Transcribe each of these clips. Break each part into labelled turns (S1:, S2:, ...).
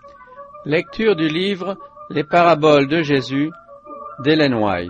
S1: Lecture du livre Les paraboles de Jésus d'Ellen White.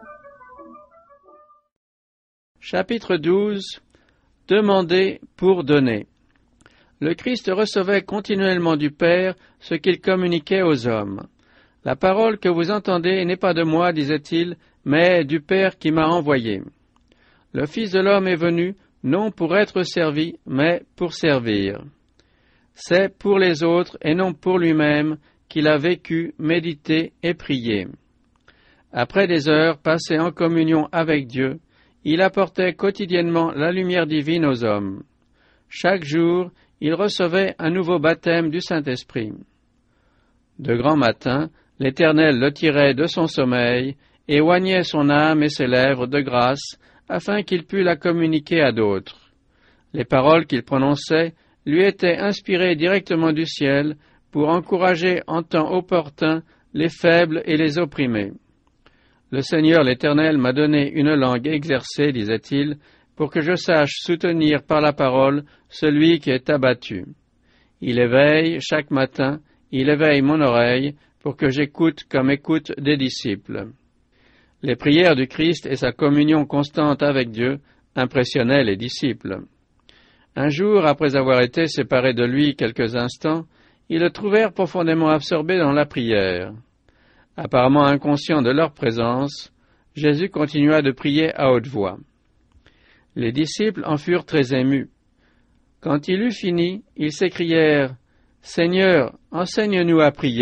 S1: Chapitre 12. Demander pour donner. Le Christ recevait continuellement du Père ce qu'il communiquait aux hommes. La parole que vous entendez n'est pas de moi, disait-il, mais du Père qui m'a envoyé. Le Fils de l'homme est venu, non pour être servi, mais pour servir. C'est pour les autres et non pour lui-même qu'il a vécu, médité et prié. Après des heures passées en communion avec Dieu, il apportait quotidiennement la lumière divine aux hommes. Chaque jour, il recevait un nouveau baptême du Saint-Esprit. De grand matin, l'Éternel le tirait de son sommeil, et oignait son âme et ses lèvres de grâce, afin qu'il pût la communiquer à d'autres. Les paroles qu'il prononçait lui étaient inspirées directement du ciel pour encourager en temps opportun les faibles et les opprimés. Le Seigneur l'Éternel m'a donné une langue exercée, disait-il, pour que je sache soutenir par la parole celui qui est abattu. Il éveille chaque matin, il éveille mon oreille pour que j'écoute comme écoutent des disciples. Les prières du Christ et sa communion constante avec Dieu impressionnaient les disciples. Un jour, après avoir été séparés de lui quelques instants, ils le trouvèrent profondément absorbé dans la prière. Apparemment inconscient de leur présence, Jésus continua de prier à haute voix. Les disciples en furent très émus. Quand il eut fini, ils s'écrièrent « Seigneur, enseigne-nous à prier ».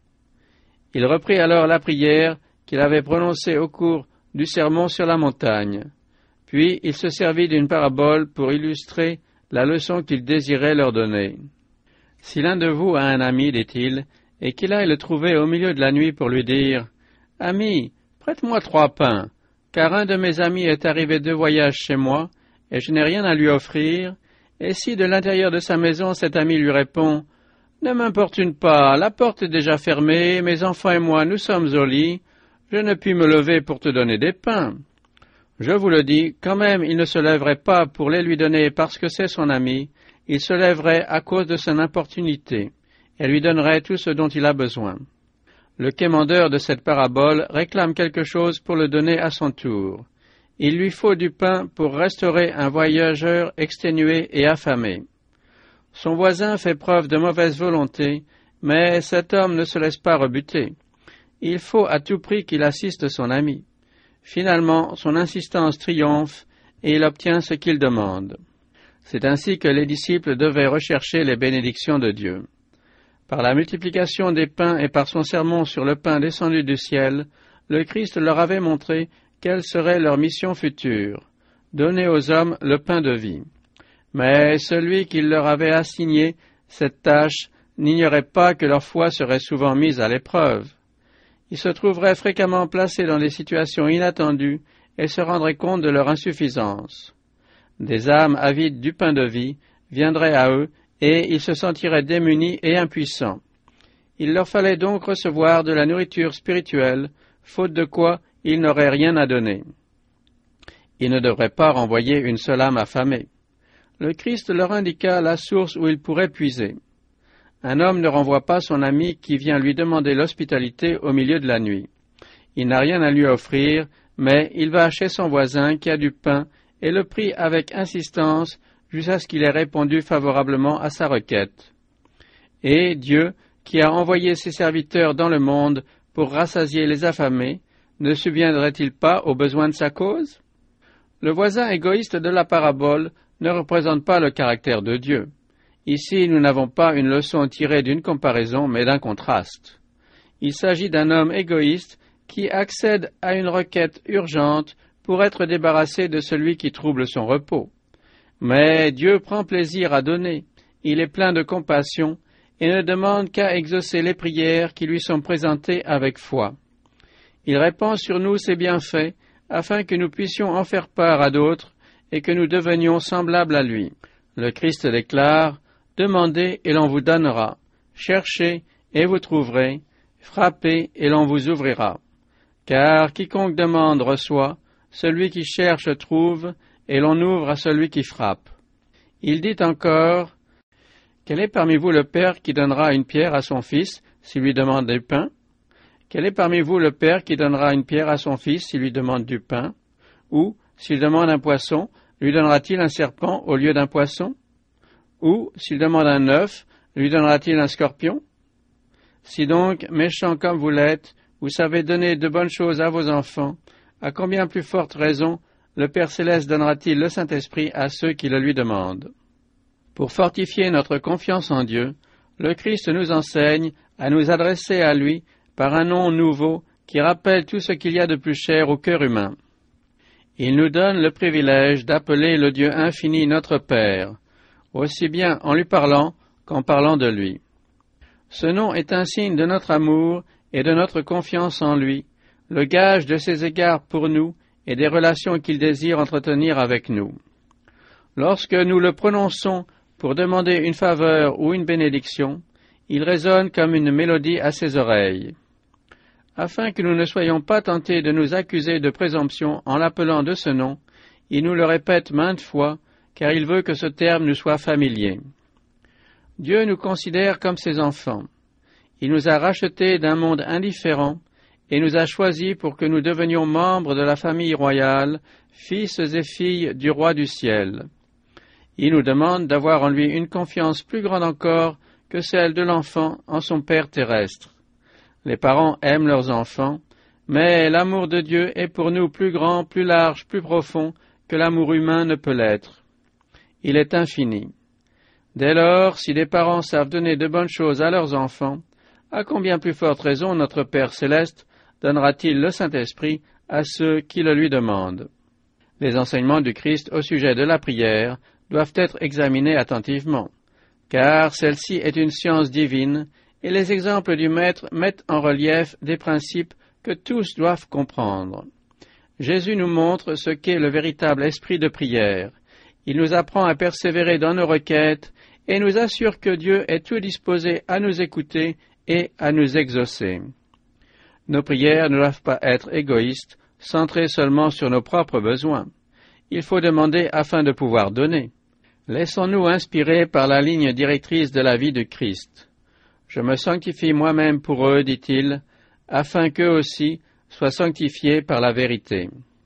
S1: Il reprit alors la prière qu'il avait prononcée au cours du sermon sur la montagne. Puis il se servit d'une parabole pour illustrer la leçon qu'il désirait leur donner. « Si l'un de vous a un ami, dit-il, et qu'il aille le trouver au milieu de la nuit pour lui dire « Ami, prête-moi 3 pains, car un de mes amis est arrivé de voyage chez moi, et je n'ai rien à lui offrir. » Et si de l'intérieur de sa maison cet ami lui répond « Ne m'importune pas, la porte est déjà fermée, mes enfants et moi nous sommes au lit, je ne puis me lever pour te donner des pains. » Je vous le dis, quand même il ne se lèverait pas pour les lui donner parce que c'est son ami, il se lèverait à cause de son importunité, et lui donnerait tout ce dont il a besoin. Le quémandeur de cette parabole réclame quelque chose pour le donner à son tour. Il lui faut du pain pour restaurer un voyageur exténué et affamé. Son voisin fait preuve de mauvaise volonté, mais cet homme ne se laisse pas rebuter. Il faut à tout prix qu'il assiste son ami. Finalement, son insistance triomphe et il obtient ce qu'il demande. C'est ainsi que les disciples devaient rechercher les bénédictions de Dieu. Par la multiplication des pains et par son sermon sur le pain descendu du ciel, le Christ leur avait montré quelle serait leur mission future, donner aux hommes le pain de vie. Mais celui qui leur avait assigné cette tâche n'ignorait pas que leur foi serait souvent mise à l'épreuve. Ils se trouveraient fréquemment placés dans des situations inattendues et se rendraient compte de leur insuffisance. Des âmes avides du pain de vie viendraient à eux et ils se sentiraient démunis et impuissants. Il leur fallait donc recevoir de la nourriture spirituelle, faute de quoi ils n'auraient rien à donner. Ils ne devraient pas renvoyer une seule âme affamée. Le Christ leur indiqua la source où ils pourraient puiser. Un homme ne renvoie pas son ami qui vient lui demander l'hospitalité au milieu de la nuit. Il n'a rien à lui offrir, mais il va chez son voisin qui a du pain et le prie avec insistance jusqu'à ce qu'il ait répondu favorablement à sa requête. Et Dieu, qui a envoyé ses serviteurs dans le monde pour rassasier les affamés, ne subviendrait-il pas aux besoins de sa cause? Le voisin égoïste de la parabole ne représente pas le caractère de Dieu. Ici, nous n'avons pas une leçon tirée d'une comparaison, mais d'un contraste. Il s'agit d'un homme égoïste qui accède à une requête urgente pour être débarrassé de celui qui trouble son repos. Mais Dieu prend plaisir à donner, il est plein de compassion et ne demande qu'à exaucer les prières qui lui sont présentées avec foi. Il répand sur nous ses bienfaits afin que nous puissions en faire part à d'autres et que nous devenions semblables à lui. Le Christ déclare « Demandez et l'on vous donnera, cherchez et vous trouverez, frappez et l'on vous ouvrira. Car quiconque demande reçoit, celui qui cherche trouve, et l'on ouvre à celui qui frappe. » Il dit encore « Quel est parmi vous le père qui donnera une pierre à son fils s'il lui demande du pain? Quel est parmi vous le père qui donnera une pierre à son fils s'il lui demande du pain? Ou, s'il demande un poisson, lui donnera-t-il un serpent au lieu d'un poisson? Ou, s'il demande un œuf, lui donnera-t-il un scorpion? Si donc, méchants comme vous l'êtes, vous savez donner de bonnes choses à vos enfants, à combien plus forte raison le Père Céleste donnera-t-il le Saint-Esprit à ceux qui le lui demandent? Pour fortifier notre confiance en Dieu, le Christ nous enseigne à nous adresser à lui par un nom nouveau qui rappelle tout ce qu'il y a de plus cher au cœur humain. Il nous donne le privilège d'appeler le Dieu infini notre Père, aussi bien en lui parlant qu'en parlant de lui. Ce nom est un signe de notre amour et de notre confiance en lui, le gage de ses égards pour nous et des relations qu'il désire entretenir avec nous. Lorsque nous le prononçons pour demander une faveur ou une bénédiction, il résonne comme une mélodie à ses oreilles. Afin que nous ne soyons pas tentés de nous accuser de présomption en l'appelant de ce nom, il nous le répète maintes fois, car il veut que ce terme nous soit familier. Dieu nous considère comme ses enfants. Il nous a rachetés d'un monde indifférent et nous a choisis pour que nous devenions membres de la famille royale, fils et filles du roi du ciel. Il nous demande d'avoir en lui une confiance plus grande encore que celle de l'enfant en son père terrestre. Les parents aiment leurs enfants, mais l'amour de Dieu est pour nous plus grand, plus large, plus profond que l'amour humain ne peut l'être. Il est infini. Dès lors, si les parents savent donner de bonnes choses à leurs enfants, à combien plus forte raison notre Père Céleste donnera-t-il le Saint-Esprit à ceux qui le lui demandent? Les enseignements du Christ au sujet de la prière doivent être examinés attentivement, car celle-ci est une science divine, et les exemples du Maître mettent en relief des principes que tous doivent comprendre. Jésus nous montre ce qu'est le véritable esprit de prière. Il nous apprend à persévérer dans nos requêtes et nous assure que Dieu est tout disposé à nous écouter et à nous exaucer. Nos prières ne doivent pas être égoïstes, centrées seulement sur nos propres besoins. Il faut demander afin de pouvoir donner. Laissons-nous inspirer par la ligne directrice de la vie de Christ. Je me sanctifie moi-même pour eux, dit-il, afin qu'eux aussi soient sanctifiés par la vérité.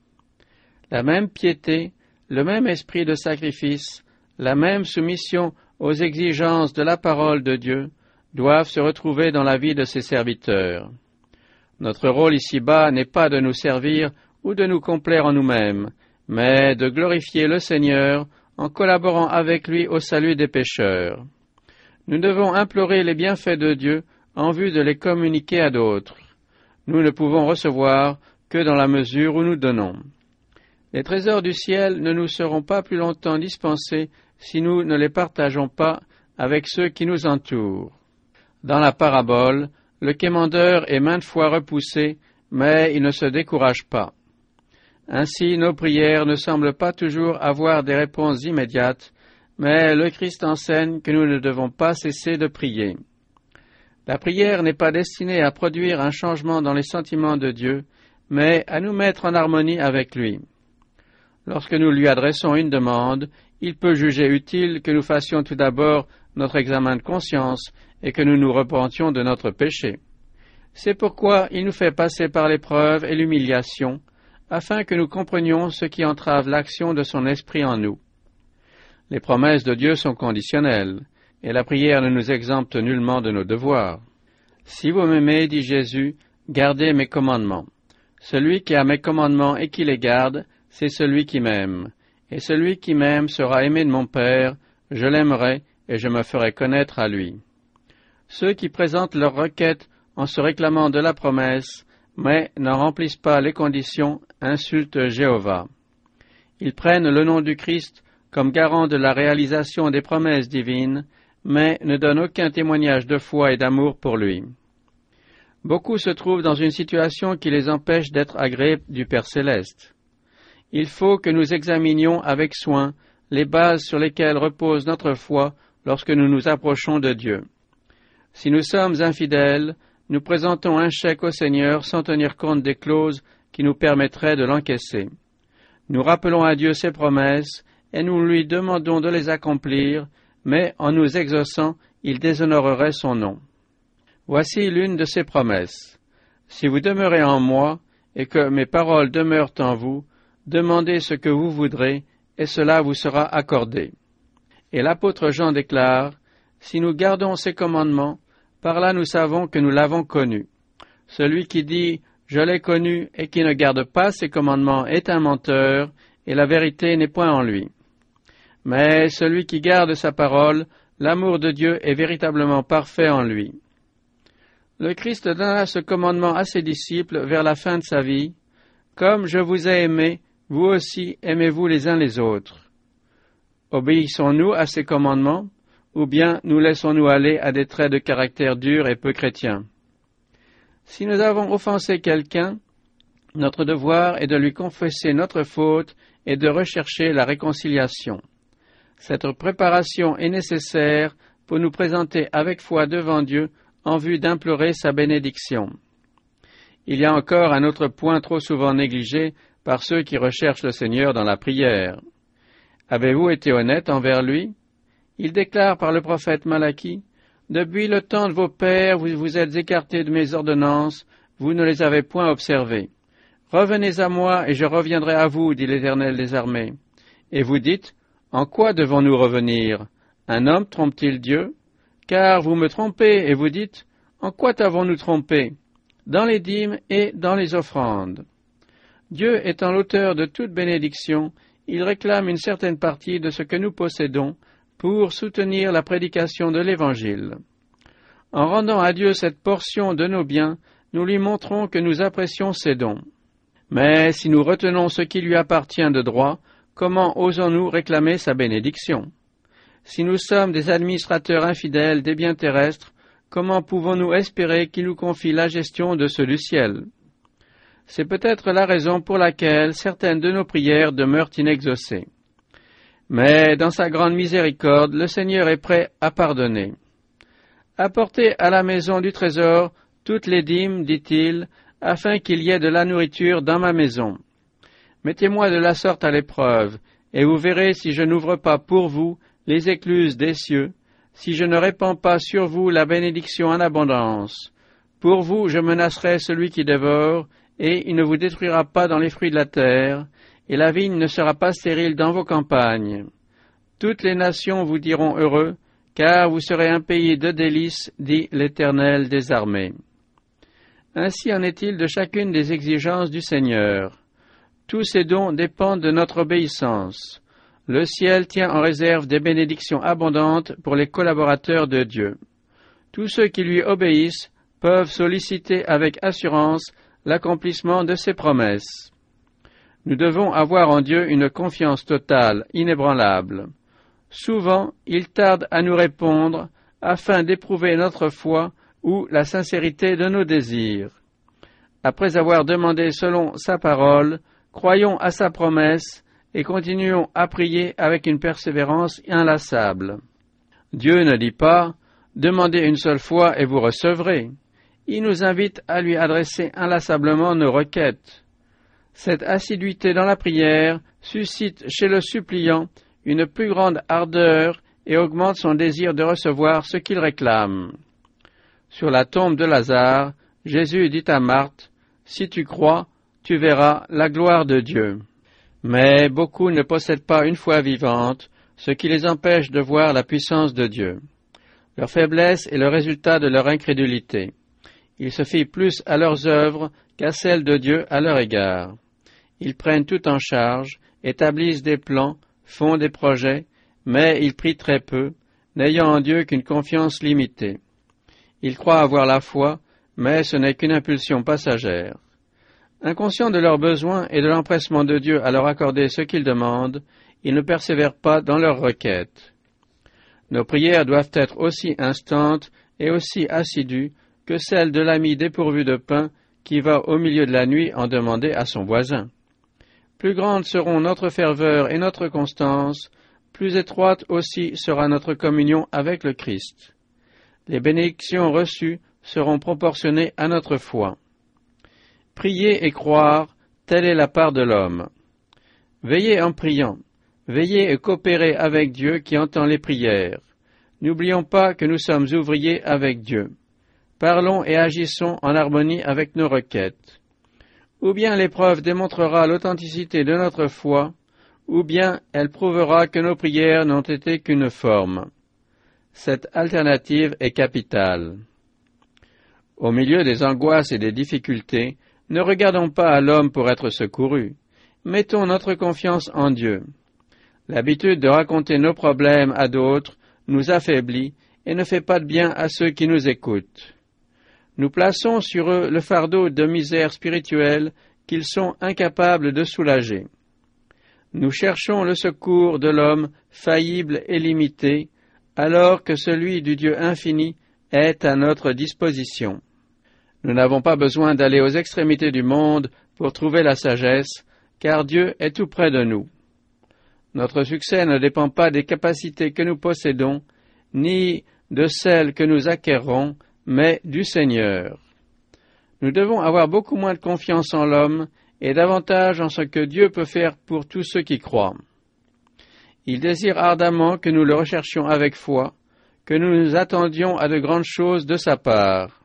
S1: La même piété, le même esprit de sacrifice, la même soumission aux exigences de la parole de Dieu doivent se retrouver dans la vie de ses serviteurs. Notre rôle ici-bas n'est pas de nous servir ou de nous complaire en nous-mêmes, mais de glorifier le Seigneur en collaborant avec lui au salut des pécheurs. Nous devons implorer les bienfaits de Dieu en vue de les communiquer à d'autres. Nous ne pouvons recevoir que dans la mesure où nous donnons. Les trésors du ciel ne nous seront pas plus longtemps dispensés si nous ne les partageons pas avec ceux qui nous entourent. Dans la parabole, le quémandeur est maintes fois repoussé, mais il ne se décourage pas. Ainsi, nos prières ne semblent pas toujours avoir des réponses immédiates, mais le Christ enseigne que nous ne devons pas cesser de prier. La prière n'est pas destinée à produire un changement dans les sentiments de Dieu, mais à nous mettre en harmonie avec lui. Lorsque nous lui adressons une demande, il peut juger utile que nous fassions tout d'abord notre examen de conscience et que nous nous repentions de notre péché. C'est pourquoi il nous fait passer par l'épreuve et l'humiliation, afin que nous comprenions ce qui entrave l'action de son esprit en nous. Les promesses de Dieu sont conditionnelles, et la prière ne nous exempte nullement de nos devoirs. « Si vous m'aimez, dit Jésus, gardez mes commandements. Celui qui a mes commandements et qui les garde, c'est celui qui m'aime. Et celui qui m'aime sera aimé de mon Père, je l'aimerai et je me ferai connaître à lui. » Ceux qui présentent leurs requêtes en se réclamant de la promesse, mais n'en remplissent pas les conditions, insultent Jéhovah. Ils prennent le nom du Christ comme garant de la réalisation des promesses divines, mais ne donnent aucun témoignage de foi et d'amour pour lui. Beaucoup se trouvent dans une situation qui les empêche d'être agréés du Père Céleste. Il faut que nous examinions avec soin les bases sur lesquelles repose notre foi lorsque nous nous approchons de Dieu. Si nous sommes infidèles, nous présentons un chèque au Seigneur sans tenir compte des clauses qui nous permettraient de l'encaisser. Nous rappelons à Dieu ses promesses et nous lui demandons de les accomplir, mais en nous exaucant, il déshonorerait son nom. Voici l'une de ses promesses. Si vous demeurez en moi, et que mes paroles demeurent en vous, demandez ce que vous voudrez, et cela vous sera accordé. Et l'apôtre Jean déclare, si nous gardons ses commandements, par là nous savons que nous l'avons connu. Celui qui dit, je l'ai connu, et qui ne garde pas ses commandements est un menteur, et la vérité n'est point en lui. Mais celui qui garde sa parole, l'amour de Dieu est véritablement parfait en lui. Le Christ donna ce commandement à ses disciples vers la fin de sa vie. Comme je vous ai aimés, vous aussi aimez-vous les uns les autres. Obéissons-nous à ces commandements, ou bien nous laissons-nous aller à des traits de caractère durs et peu chrétiens? Si nous avons offensé quelqu'un, notre devoir est de lui confesser notre faute et de rechercher la réconciliation. Cette préparation est nécessaire pour nous présenter avec foi devant Dieu en vue d'implorer sa bénédiction. Il y a encore un autre point trop souvent négligé par ceux qui recherchent le Seigneur dans la prière. Avez-vous été honnête envers lui? Il déclare par le prophète Malachie, « Depuis le temps de vos pères, vous vous êtes écartés de mes ordonnances, vous ne les avez point observées. Revenez à moi, et je reviendrai à vous, dit l'Éternel des armées. » Et vous dites, « En quoi devons-nous revenir? Un homme trompe-t-il Dieu? Car vous me trompez, et vous dites, « En quoi t'avons-nous trompé? Dans les dîmes et dans les offrandes. » Dieu étant l'auteur de toute bénédiction, il réclame une certaine partie de ce que nous possédons pour soutenir la prédication de l'Évangile. En rendant à Dieu cette portion de nos biens, nous lui montrons que nous apprécions ses dons. Mais si nous retenons ce qui lui appartient de droit, comment osons-nous réclamer sa bénédiction? Si nous sommes des administrateurs infidèles des biens terrestres, comment pouvons-nous espérer qu'il nous confie la gestion de ceux du ciel? C'est peut-être la raison pour laquelle certaines de nos prières demeurent inexaucées. Mais dans sa grande miséricorde, le Seigneur est prêt à pardonner. Apportez à la maison du trésor toutes les dîmes, dit-il, afin qu'il y ait de la nourriture dans ma maison. Mettez-moi de la sorte à l'épreuve, et vous verrez si je n'ouvre pas pour vous les écluses des cieux, si je ne répands pas sur vous la bénédiction en abondance. Pour vous, je menacerai celui qui dévore, et il ne vous détruira pas dans les fruits de la terre, et la vigne ne sera pas stérile dans vos campagnes. Toutes les nations vous diront heureux, car vous serez un pays de délices, dit l'Éternel des armées. Ainsi en est-il de chacune des exigences du Seigneur. Tous ces dons dépendent de notre obéissance. Le ciel tient en réserve des bénédictions abondantes pour les collaborateurs de Dieu. Tous ceux qui lui obéissent peuvent solliciter avec assurance l'accomplissement de ses promesses. Nous devons avoir en Dieu une confiance totale, inébranlable. Souvent, il tarde à nous répondre afin d'éprouver notre foi ou la sincérité de nos désirs. Après avoir demandé selon sa parole, croyons à sa promesse et continuons à prier avec une persévérance inlassable. Dieu ne dit pas « Demandez une seule fois et vous recevrez ». Il nous invite à lui adresser inlassablement nos requêtes. Cette assiduité dans la prière suscite chez le suppliant une plus grande ardeur et augmente son désir de recevoir ce qu'il réclame. Sur la tombe de Lazare, Jésus dit à Marthe, « Si tu crois, tu verras la gloire de Dieu. » Mais beaucoup ne possèdent pas une foi vivante, ce qui les empêche de voir la puissance de Dieu. Leur faiblesse est le résultat de leur incrédulité. Ils se fient plus à leurs œuvres qu'à celles de Dieu à leur égard. Ils prennent tout en charge, établissent des plans, font des projets, mais ils prient très peu, n'ayant en Dieu qu'une confiance limitée. Ils croient avoir la foi, mais ce n'est qu'une impulsion passagère. Inconscients de leurs besoins et de l'empressement de Dieu à leur accorder ce qu'ils demandent, ils ne persévèrent pas dans leurs requêtes. Nos prières doivent être aussi instantes et aussi assidues que celles de l'ami dépourvu de pain qui va au milieu de la nuit en demander à son voisin. Plus grandes seront notre ferveur et notre constance, plus étroite aussi sera notre communion avec le Christ. Les bénédictions reçues seront proportionnées à notre foi. Prier et croire, telle est la part de l'homme. Veillez en priant, veillez et coopérez avec Dieu qui entend les prières. N'oublions pas que nous sommes ouvriers avec Dieu. Parlons et agissons en harmonie avec nos requêtes. Ou bien l'épreuve démontrera l'authenticité de notre foi, ou bien elle prouvera que nos prières n'ont été qu'une forme. Cette alternative est capitale. Au milieu des angoisses et des difficultés, ne regardons pas à l'homme pour être secourus. Mettons notre confiance en Dieu. L'habitude de raconter nos problèmes à d'autres nous affaiblit et ne fait pas de bien à ceux qui nous écoutent. Nous plaçons sur eux le fardeau de misère spirituelle qu'ils sont incapables de soulager. Nous cherchons le secours de l'homme faillible et limité, alors que celui du Dieu infini est à notre disposition. Nous n'avons pas besoin d'aller aux extrémités du monde pour trouver la sagesse, car Dieu est tout près de nous. Notre succès ne dépend pas des capacités que nous possédons, ni de celles que nous acquerrons, mais du Seigneur. Nous devons avoir beaucoup moins de confiance en l'homme et davantage en ce que Dieu peut faire pour tous ceux qui croient. Il désire ardemment que nous le recherchions avec foi, que nous nous attendions à de grandes choses de sa part.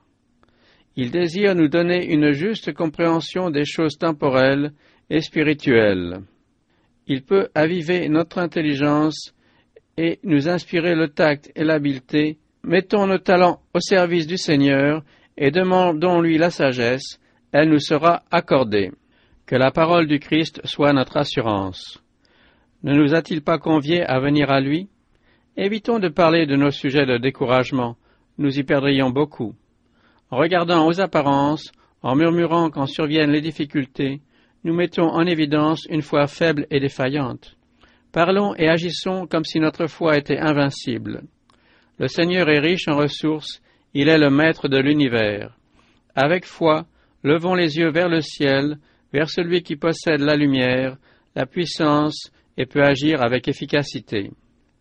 S1: Il désire nous donner une juste compréhension des choses temporelles et spirituelles. Il peut aviver notre intelligence et nous inspirer le tact et l'habileté. Mettons nos talents au service du Seigneur et demandons-lui la sagesse, elle nous sera accordée. Que la parole du Christ soit notre assurance. Ne nous a-t-il pas conviés à venir à lui? Évitons de parler de nos sujets de découragement, nous y perdrions beaucoup. En regardant aux apparences, en murmurant quand surviennent les difficultés, nous mettons en évidence une foi faible et défaillante. Parlons et agissons comme si notre foi était invincible. Le Seigneur est riche en ressources, il est le maître de l'univers. Avec foi, levons les yeux vers le ciel, vers celui qui possède la lumière, la puissance et peut agir avec efficacité.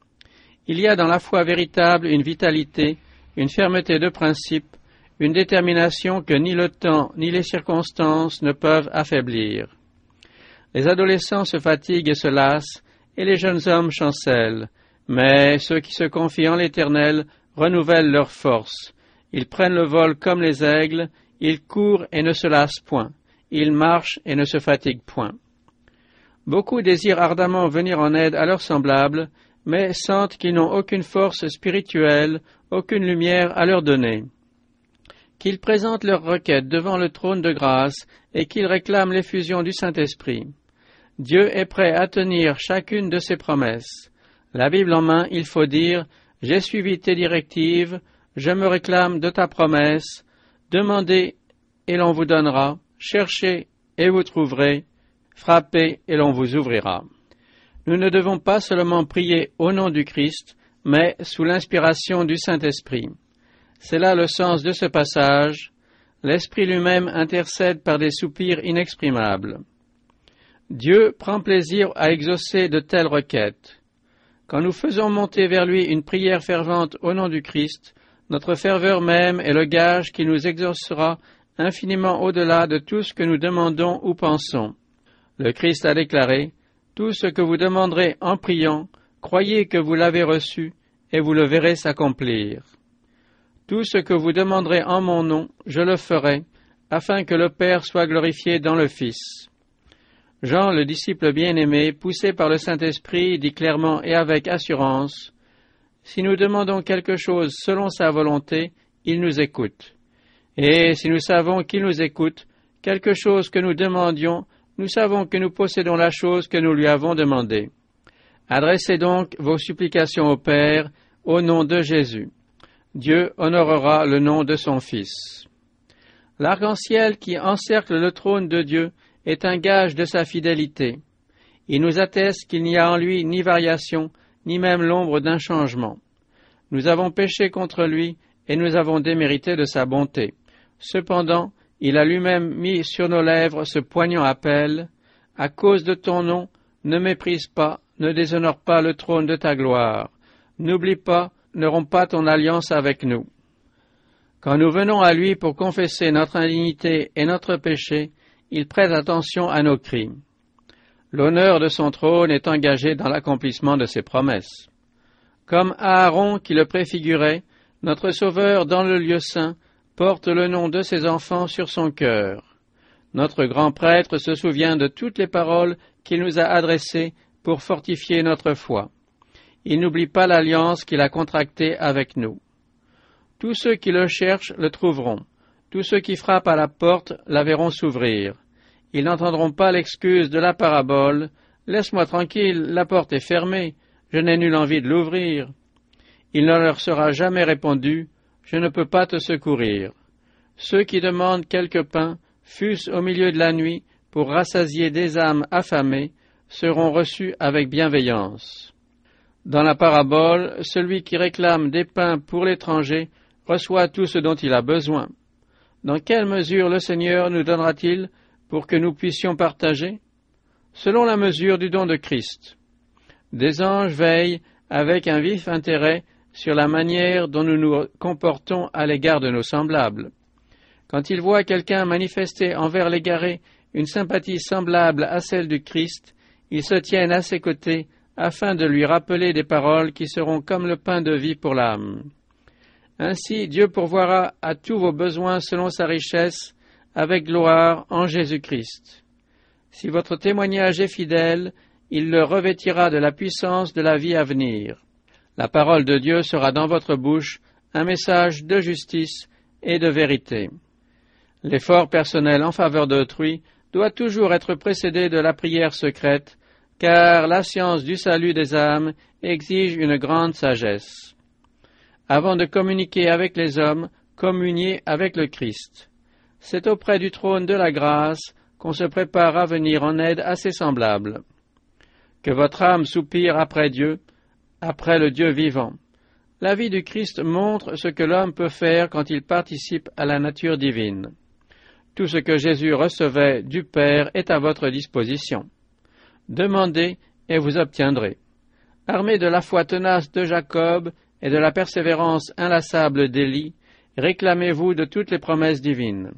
S1: Il y a dans la foi véritable une vitalité, une fermeté de principe, une détermination que ni le temps ni les circonstances ne peuvent affaiblir. Les adolescents se fatiguent et se lassent, et les jeunes hommes chancellent, mais ceux qui se confient en l'Éternel renouvellent leurs forces. Ils prennent le vol comme les aigles, ils courent et ne se lassent point, ils marchent et ne se fatiguent point. Beaucoup désirent ardemment venir en aide à leurs semblables, mais sentent qu'ils n'ont aucune force spirituelle, aucune lumière à leur donner. Qu'ils présentent leurs requêtes devant le trône de grâce et qu'ils réclament l'effusion du Saint-Esprit. Dieu est prêt à tenir chacune de ses promesses. La Bible en main, il faut dire « J'ai suivi tes directives, je me réclame de ta promesse, demandez et l'on vous donnera, cherchez et vous trouverez, frappez et l'on vous ouvrira. » Nous ne devons pas seulement prier au nom du Christ, mais sous l'inspiration du Saint-Esprit. C'est là le sens de ce passage. L'Esprit lui-même intercède par des soupirs inexprimables. Dieu prend plaisir à exaucer de telles requêtes. Quand nous faisons monter vers lui une prière fervente au nom du Christ, notre ferveur même est le gage qui nous exaucera infiniment au-delà de tout ce que nous demandons ou pensons. Le Christ a déclaré « Tout ce que vous demanderez en priant, croyez que vous l'avez reçu, et vous le verrez s'accomplir. Tout ce que vous demanderez en mon nom, je le ferai, afin que le Père soit glorifié dans le Fils. » Jean, le disciple bien-aimé, poussé par le Saint-Esprit, dit clairement et avec assurance « Si nous demandons quelque chose selon sa volonté, il nous écoute. Et si nous savons qu'il nous écoute, quelque chose que nous demandions, nous savons que nous possédons la chose que nous lui avons demandée. Adressez donc vos supplications au Père, au nom de Jésus. Dieu honorera le nom de son Fils. » L'arc-en-ciel qui encercle le trône de Dieu est un gage de sa fidélité. Il nous atteste qu'il n'y a en lui ni variation, ni même l'ombre d'un changement. Nous avons péché contre lui et nous avons démérité de sa bonté. Cependant, il a lui-même mis sur nos lèvres ce poignant appel « À cause de ton nom, ne méprise pas, ne déshonore pas le trône de ta gloire. N'oublie pas, ne romps pas ton alliance avec nous. » Quand nous venons à lui pour confesser notre indignité et notre péché, il prête attention à nos crimes. L'honneur de son trône est engagé dans l'accomplissement de ses promesses. Comme Aaron qui le préfigurait, notre Sauveur dans le lieu saint porte le nom de ses enfants sur son cœur. Notre grand prêtre se souvient de toutes les paroles qu'il nous a adressées pour fortifier notre foi. Il n'oublie pas l'alliance qu'il a contractée avec nous. Tous ceux qui le cherchent le trouveront. Tous ceux qui frappent à la porte la verront s'ouvrir. Ils n'entendront pas l'excuse de la parabole « Laisse-moi tranquille, la porte est fermée, je n'ai nulle envie de l'ouvrir ». Il ne leur sera jamais répondu « Je ne peux pas te secourir ». Ceux qui demandent quelque pain, fût-ce au milieu de la nuit, pour rassasier des âmes affamées, seront reçus avec bienveillance. Dans la parabole, celui qui réclame des pains pour l'étranger reçoit tout ce dont il a besoin. Dans quelle mesure le Seigneur nous donnera-t-il pour que nous puissions partager? Selon la mesure du don de Christ. Des anges veillent avec un vif intérêt sur la manière dont nous nous comportons à l'égard de nos semblables. Quand ils voient quelqu'un manifester envers l'égaré une sympathie semblable à celle du Christ, ils se tiennent à ses côtés afin de lui rappeler des paroles qui seront comme le pain de vie pour l'âme. Ainsi, Dieu pourvoira à tous vos besoins selon sa richesse, avec gloire en Jésus-Christ. Si votre témoignage est fidèle, il le revêtira de la puissance de la vie à venir. La parole de Dieu sera dans votre bouche un message de justice et de vérité. L'effort personnel en faveur d'autrui doit toujours être précédé de la prière secrète, car la science du salut des âmes exige une grande sagesse. Avant de communiquer avec les hommes, communiez avec le Christ. C'est auprès du trône de la grâce qu'on se prépare à venir en aide à ses semblables. Que votre âme soupire après Dieu, après le Dieu vivant. La vie du Christ montre ce que l'homme peut faire quand il participe à la nature divine. Tout ce que Jésus recevait du Père est à votre disposition. Demandez et vous obtiendrez. Armé de la foi tenace de Jacob et de la persévérance inlassable d'Élie, réclamez-vous de toutes les promesses divines.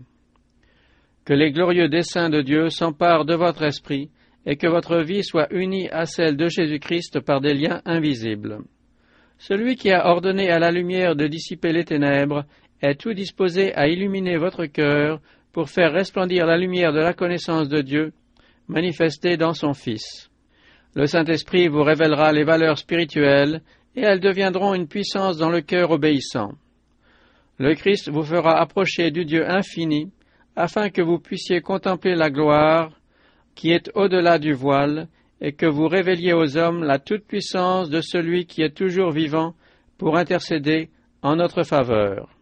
S1: Que les glorieux desseins de Dieu s'emparent de votre esprit et que votre vie soit unie à celle de Jésus-Christ par des liens invisibles. Celui qui a ordonné à la lumière de dissiper les ténèbres est tout disposé à illuminer votre cœur pour faire resplendir la lumière de la connaissance de Dieu, manifestée dans son Fils. Le Saint-Esprit vous révélera les valeurs spirituelles et elles deviendront une puissance dans le cœur obéissant. Le Christ vous fera approcher du Dieu infini, afin que vous puissiez contempler la gloire qui est au-delà du voile, et que vous révéliez aux hommes la toute-puissance de celui qui est toujours vivant pour intercéder en notre faveur.